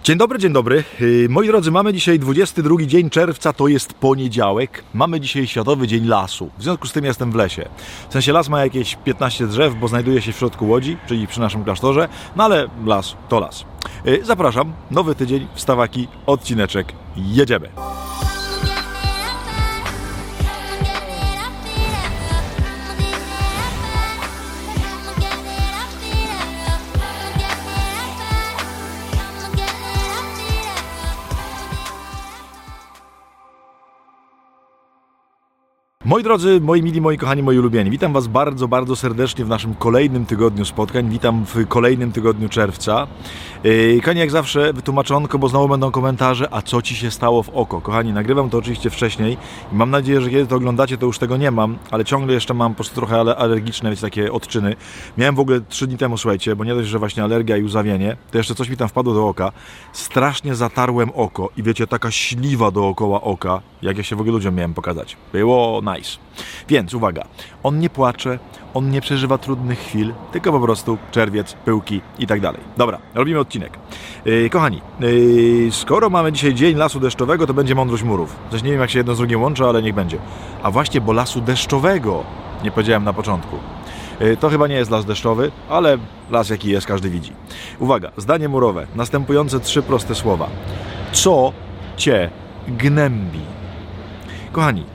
Dzień dobry. Moi drodzy, mamy dzisiaj 22 dzień czerwca, to jest poniedziałek. Mamy dzisiaj Światowy Dzień Lasu. W związku z tym jestem w lesie. W sensie las ma jakieś 15 drzew, bo znajduje się w środku Łodzi, czyli przy naszym klasztorze, no ale las to las. Zapraszam, nowy tydzień, wstawaki, odcineczek, jedziemy. Moi drodzy, moi mili, moi kochani, moi ulubieni, witam Was bardzo, bardzo serdecznie w naszym kolejnym tygodniu spotkań. Witam w kolejnym tygodniu czerwca. Kochani, jak zawsze wytłumaczonko, bo znowu będą komentarze, a co Ci się stało w oko? Kochani, nagrywam to oczywiście wcześniej i mam nadzieję, że kiedy to oglądacie, to już tego nie mam, ale ciągle jeszcze mam po prostu trochę alergiczne, wiecie, takie odczyny. Miałem w ogóle 3 dni temu, słuchajcie, bo nie dość, że właśnie alergia i uzawienie, to jeszcze coś mi tam wpadło do oka. Strasznie zatarłem oko i wiecie, taka śliwa dookoła oka, jak ja się w ogóle ludziom miałem pokazać. Było nice. Więc uwaga, on nie płacze, on nie przeżywa trudnych chwil, tylko po prostu czerwiec, pyłki i tak dalej. Dobra, robimy odcinek. Kochani, skoro mamy dzisiaj Dzień Lasu Deszczowego, to będzie mądrość murów. Coś nie wiem, jak się jedno z drugim łączy, ale niech będzie. A właśnie, bo lasu deszczowego nie powiedziałem na początku. To chyba nie jest las deszczowy, ale las jaki jest, każdy widzi. Uwaga, zdanie murowe. Następujące 3 proste słowa. Co Cię gnębi? Kochani,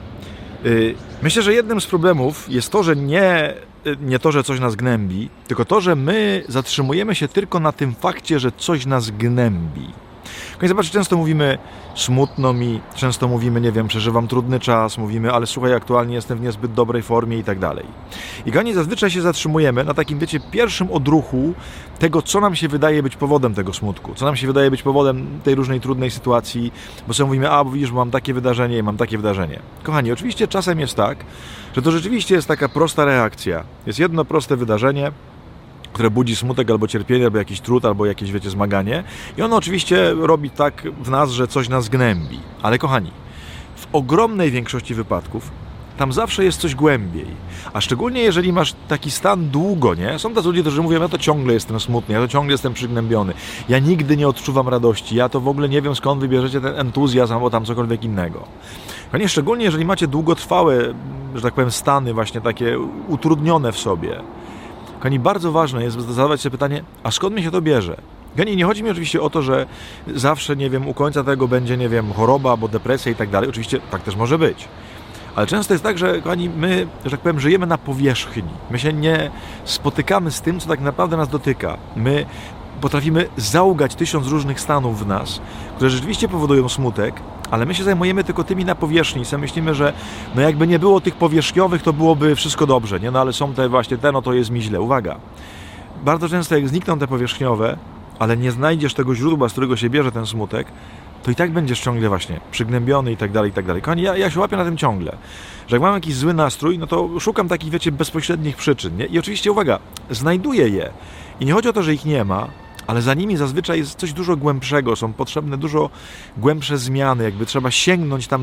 myślę, że jednym z problemów jest to, że nie to, że coś nas gnębi, tylko to, że my zatrzymujemy się tylko na tym fakcie, że coś nas gnębi. Zobaczcie, często mówimy, smutno mi, często mówimy, nie wiem, przeżywam trudny czas, mówimy, ale słuchaj, aktualnie jestem w niezbyt dobrej formie i tak dalej. I kochani, zazwyczaj się zatrzymujemy na takim, wiecie, pierwszym odruchu tego, co nam się wydaje być powodem tego smutku, co nam się wydaje być powodem tej różnej trudnej sytuacji, bo sobie mówimy, bo widzisz, mam takie wydarzenie i mam takie wydarzenie. Kochani, oczywiście czasem jest tak, że to rzeczywiście jest taka prosta reakcja. Jest jedno proste wydarzenie, które budzi smutek albo cierpienie, albo jakiś trud, albo jakieś, wiecie, zmaganie. I ono oczywiście robi tak w nas, że coś nas gnębi. Ale kochani, w ogromnej większości wypadków tam zawsze jest coś głębiej. A szczególnie jeżeli masz taki stan długo, nie? Są tacy ludzie, którzy mówią, ja to ciągle jestem smutny, ja to ciągle jestem przygnębiony, ja nigdy nie odczuwam radości, ja to w ogóle nie wiem, skąd wybierzecie ten entuzjazm albo tam cokolwiek innego. Kochani, szczególnie jeżeli macie długotrwałe, że tak powiem, stany właśnie takie utrudnione w sobie. Kochani, bardzo ważne jest zadawać sobie pytanie, a skąd mi się to bierze? Kochani, nie chodzi mi oczywiście o to, że zawsze, nie wiem, u końca tego będzie, nie wiem, choroba albo depresja i tak dalej. Oczywiście tak też może być. Ale często jest tak, że, kochani, my, że tak powiem, żyjemy na powierzchni. My się nie spotykamy z tym, co tak naprawdę nas dotyka. My potrafimy zaugać 1000 różnych stanów w nas, które rzeczywiście powodują smutek, ale my się zajmujemy tylko tymi na powierzchni. Sobie myślimy, że no jakby nie było tych powierzchniowych, to byłoby wszystko dobrze, nie? No ale są te właśnie no to jest mi źle. Uwaga! Bardzo często jak znikną te powierzchniowe, ale nie znajdziesz tego źródła, z którego się bierze ten smutek, to i tak będziesz ciągle właśnie przygnębiony i tak dalej, i tak dalej. Kochani, ja się łapię na tym ciągle, że jak mam jakiś zły nastrój, no to szukam takich, wiecie, bezpośrednich przyczyn, nie? I oczywiście, uwaga, znajduję je. I nie chodzi o to, że ich nie ma, ale za nimi zazwyczaj jest coś dużo głębszego, są potrzebne dużo głębsze zmiany, jakby trzeba sięgnąć tam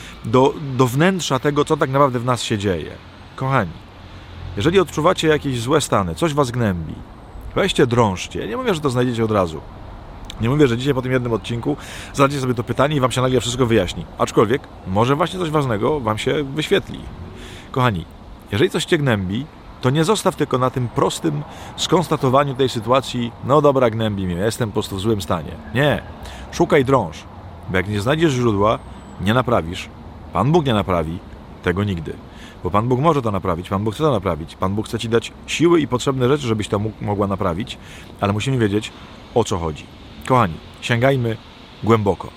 do wnętrza tego, co tak naprawdę w nas się dzieje. Kochani, jeżeli odczuwacie jakieś złe stany, coś was gnębi, weźcie, drążcie. Ja nie mówię, że to znajdziecie od razu. Nie mówię, że dzisiaj po tym jednym odcinku zadajcie sobie to pytanie i wam się nagle wszystko wyjaśni. Aczkolwiek, może właśnie coś ważnego wam się wyświetli. Kochani, jeżeli coś cię gnębi, to nie zostaw tylko na tym prostym skonstatowaniu tej sytuacji, no dobra, gnębi mnie, jestem po prostu w złym stanie. Nie, szukaj, drąż, bo jak nie znajdziesz źródła, nie naprawisz, Pan Bóg nie naprawi tego nigdy. Bo Pan Bóg może to naprawić, Pan Bóg chce to naprawić, Pan Bóg chce Ci dać siły i potrzebne rzeczy, żebyś to mogła naprawić, ale musimy wiedzieć, o co chodzi. Kochani, sięgajmy głęboko.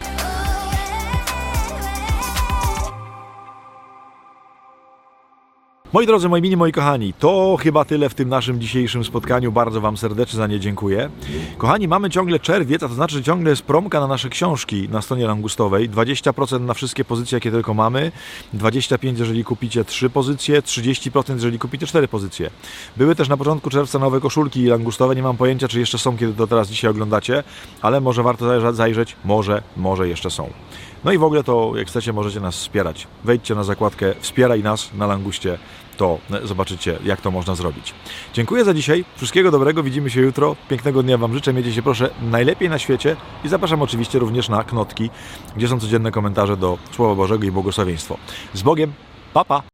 Moi drodzy, moi mili, moi kochani, to chyba tyle w tym naszym dzisiejszym spotkaniu. Bardzo Wam serdecznie za nie dziękuję. Kochani, mamy ciągle czerwiec, a to znaczy, że ciągle jest promka na nasze książki na stronie langustowej. 20% na wszystkie pozycje, jakie tylko mamy. 25% jeżeli kupicie 3 pozycje, 30% jeżeli kupicie 4 pozycje. Były też na początku czerwca nowe koszulki langustowe. Nie mam pojęcia, czy jeszcze są, kiedy to teraz dzisiaj oglądacie, ale może warto zajrzeć. Może jeszcze są. No i w ogóle to, jak chcecie, możecie nas wspierać. Wejdźcie na zakładkę Wspieraj nas na Languście to zobaczycie, jak to można zrobić. Dziękuję za dzisiaj. Wszystkiego dobrego. Widzimy się jutro. Pięknego dnia Wam życzę. Miejcie się proszę najlepiej na świecie i zapraszam oczywiście również na Knotki, gdzie są codzienne komentarze do Słowa Bożego i błogosławieństwo. Z Bogiem. Pa, pa!